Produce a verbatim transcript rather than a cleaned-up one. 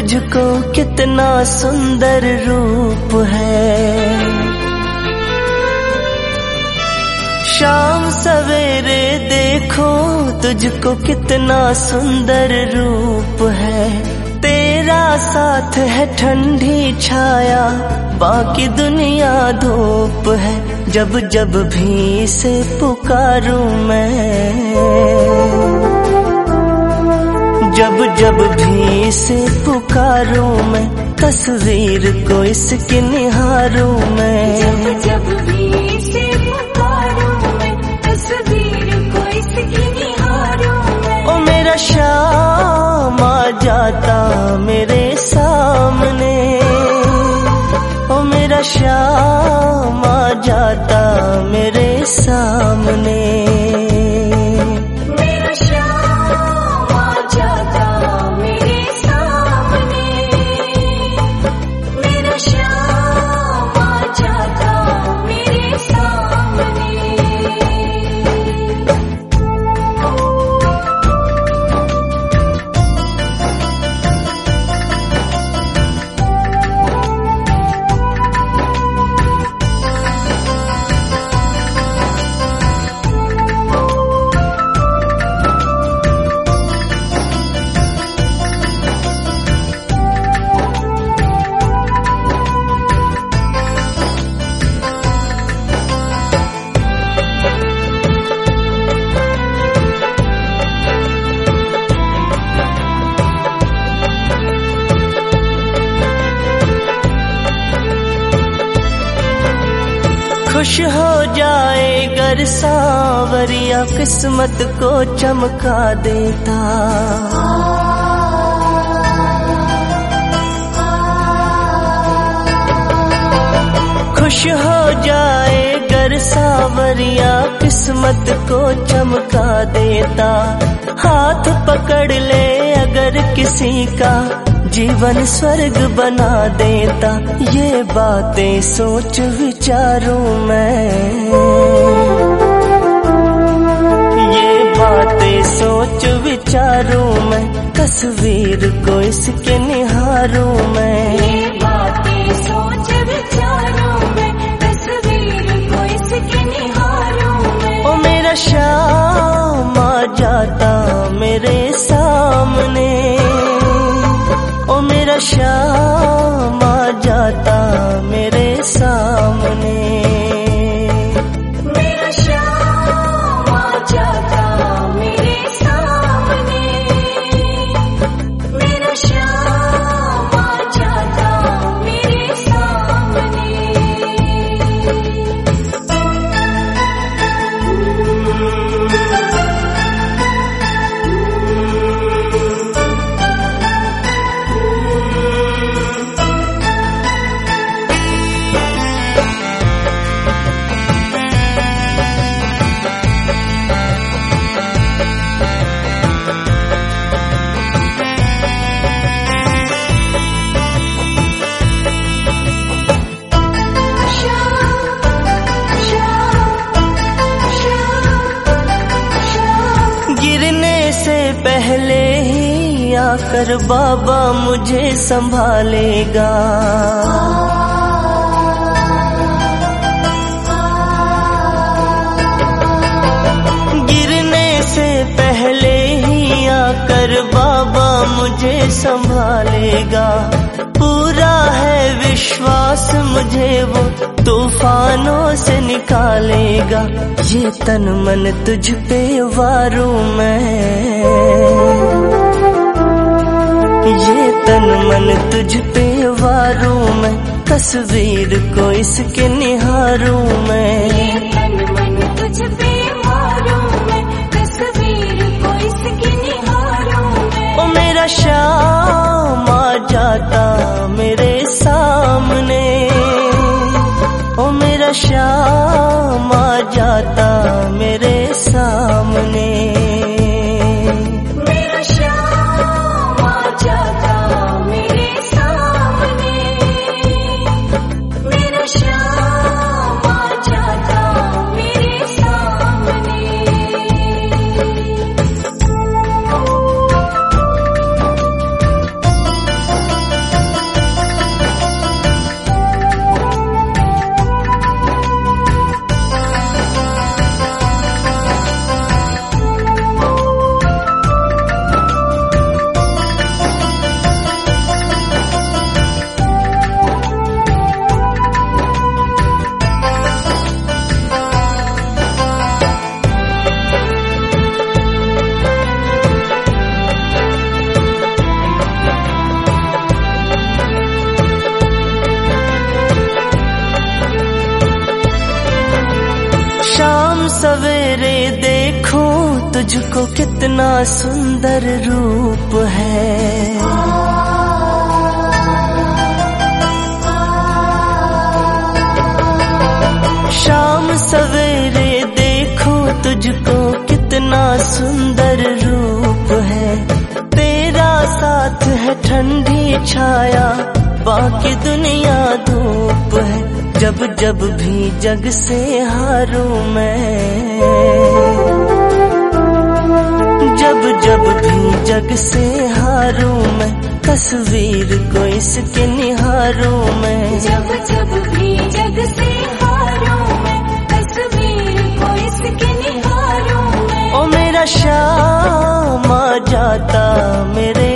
तुझको कितना सुंदर रूप है। शाम सवेरे देखो तुझको कितना सुंदर रूप है। तेरा साथ है ठंडी छाया, बाकी दुनिया धूप है। जब जब भी से पुकारूं मैं, जब जब भी से पुकारूं मैं, तस्वीर को इसकी निहारूं मैं। जब जब भी से पुकारूं मैं, तस्वीर को इसकी निहारूं मैं। ओ मेरा शाम आ जाता मेरे सामने, ओ मेरा शाम आ जाता मेरे सामने। खुश हो जाए गर सांवरिया, किस्मत को चमका देता। खुश हो जाए गर सांवरिया, किस्मत को चमका देता। हाथ पकड़ ले अगर किसी का, जीवन स्वर्ग बना देता। ये बातें सोच विचारूं मैं, ये बातें सोच विचारूं मैं, तस्वीर को इसके निहारूं मैं। ये बातें सोच विचारूं मैं, तस्वीर को इसके निहारूं मैं। ओ मेरा शाम आ जाता मेरे सामने, ओ मेरा शाम आ जाता मेरे सामने। मेरा शाम आ जाता मेरे सामने, मेरा शाम आ जाता मेरे सामने। पहले ही आकर बाबा मुझे संभालेगा। गिरने से पहले ही आकर बाबा मुझे संभालेगा। पूरा है विश्वास मुझे वो तूफानों से निकालेगा। ये तन मन तुझ पे वारूं मैं, ये तन मन तुझ पे वारूं मैं, तस्वीर को इसके निहारूं मैं। ये तन मन तुझ पे वारूं मैं, तस्वीर को इसके निहारूं मैं। ओ मेरा शाम आ जाता मेरे सामने, ओ मेरा शाम आ जाता मेरे सामने। मेरा शाम आ जाता मेरे सामने, मेरा शाम आ जाता मेरे सामने। तुझको कितना सुंदर रूप है। शाम सवेरे देखो तुझको कितना सुंदर रूप है। तेरा साथ है ठंडी छाया, बाकी दुनिया धूप है। जब जब भी जग से हारूं मैं, जब जब भी जग से हारूं मैं, तस्वीर को इसके निहारूं मैं। जब जब भी जग से हारूं मैं, तस्वीर को इसके निहारूं मैं। ओ मेरा शाम आ जाता मेरे